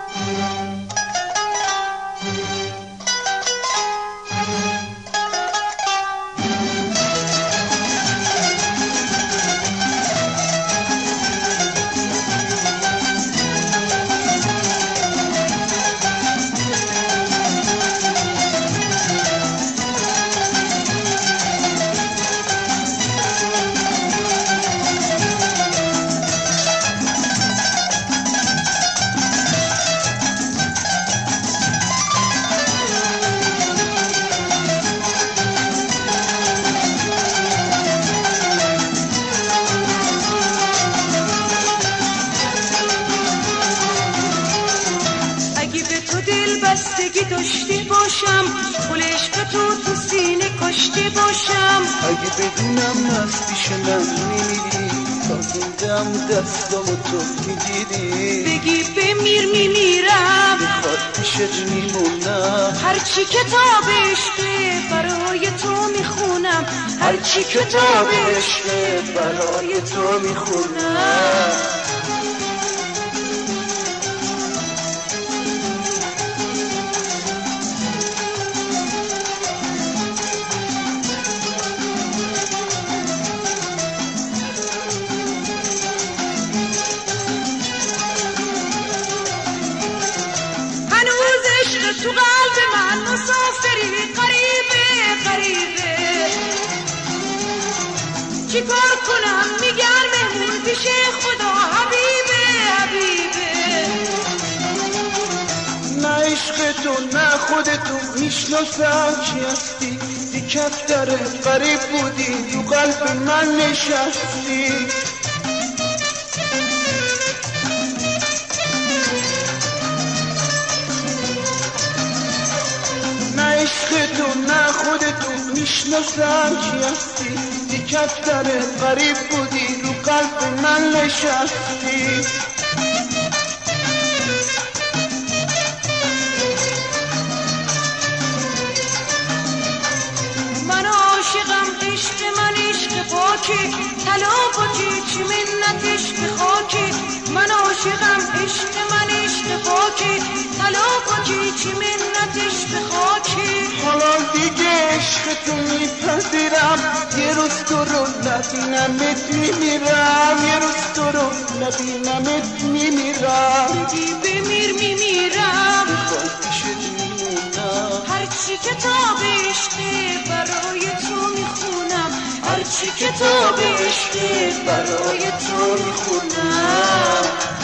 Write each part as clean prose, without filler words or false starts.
بستگی داشتی باشم، گل عشق تو سینه کاشته باشم. اگه بدونم از پیش من میمیری، تا زندم دستامو تو میگیری. بگی بمیر میمیرم، بخواد پیشت میمونم. هرچی کتاب عشقه برای تو میخونم، هرچی کتاب عشقه برای تو میخونم. تو قلب من مسافری قریبه قریبه، چی کار کنم میگن مهمون پیش خدا حبیبه حبیبه. نه عشق تو نه خودتو میشناسم چی هستی، دی کفتر قریب بودی تو قلب من نشستی. عشق تو نه خودتو میشناسم چی هستی، دی کفتر قریب بودی رو قلب من نشستی. من عاشقم عشق من عشق پاکی، طلا پاکی چی منت عشق خاکی. من عاشقم عشق من عشق پاکی، طلا پاکی چی منت عشق خاکی. حالا دیگه عشق تو میپذیرم، یه روز تو رو نبینمت میمیرم. یه روز تو رو نبینمت میمیرم. بگی بمیر میمیرم، بخواد پیشت میمونم. هرچی کتاب عشقه برای تو میخونم، هرچی کتاب عشقه برای تو میخونم.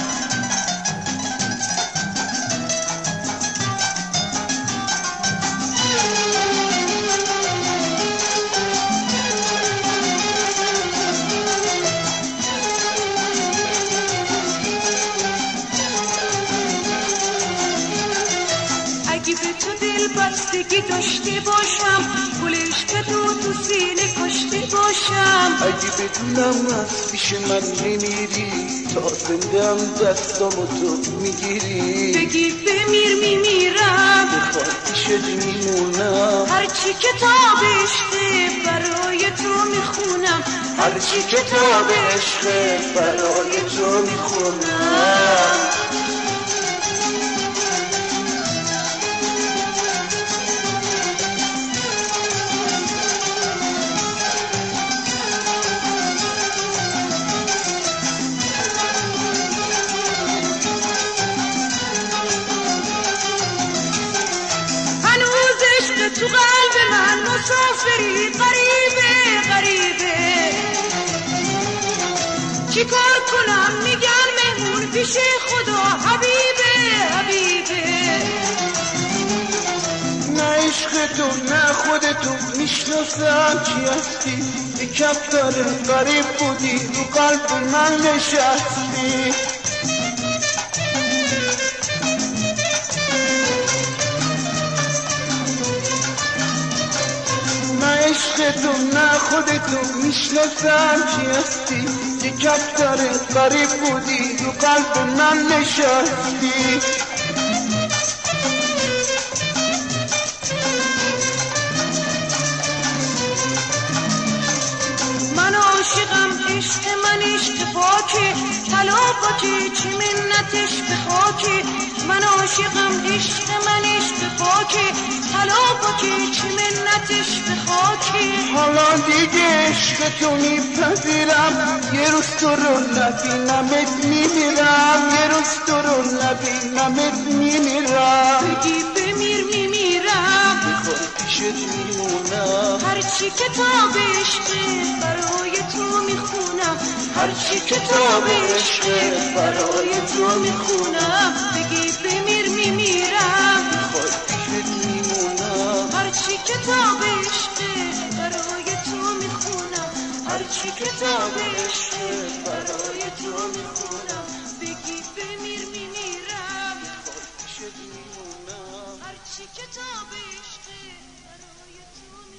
اگه به تو دل بستگی داشته باشم، گل عشق تو سینه کاشته باشم. اگه بدونم از پیش من میمیری، تا زندم دستامو تو میگیری. بگی بمیر میمیرم، بخواد پیشت میمونم. هرچی کتاب عشقه برای تو میخونم، هرچی کتاب عشقه برای تو میخونم. تو قلب من مسافری قریبه قریبه، چی کار کنم میگن مهمون پیش خدا حبیبه حبیبه. نه عشق تو نه خودتو میشناسم چی هستی، دی کفتر قریب بودی رو قلب من نشستی. عشق تو نه خودتو میشناسم چی هستی، دی کفتر قریب بودی رو قلب من نشستی. من عاشقم عشق عشق من عشق پاکی طلا پاکی چی منتش به خاکی من عاشقم عشق من عشق پاکی طلا پاکی چی منتش به خاکی حالا دیگه عشق تو میپذیرم یه روز تو رو نبینمت میمیرم یه روز تو رو نبینمت میمیرم بگی بمیر میمیرم بخواد پیشت میمونم هرچی کتاب عشق برای تو میخونم هرچی کتاب عشق برای تو میخونم بگی بمیر میمیرم بخواد پیشت میمونم هرچی کتاب عشق برای تو میخونم هرچی کتاب عشق برای تو میخونم بگی بمیر میمیرم بخواد پیشت میمونم هرچی کتاب عشق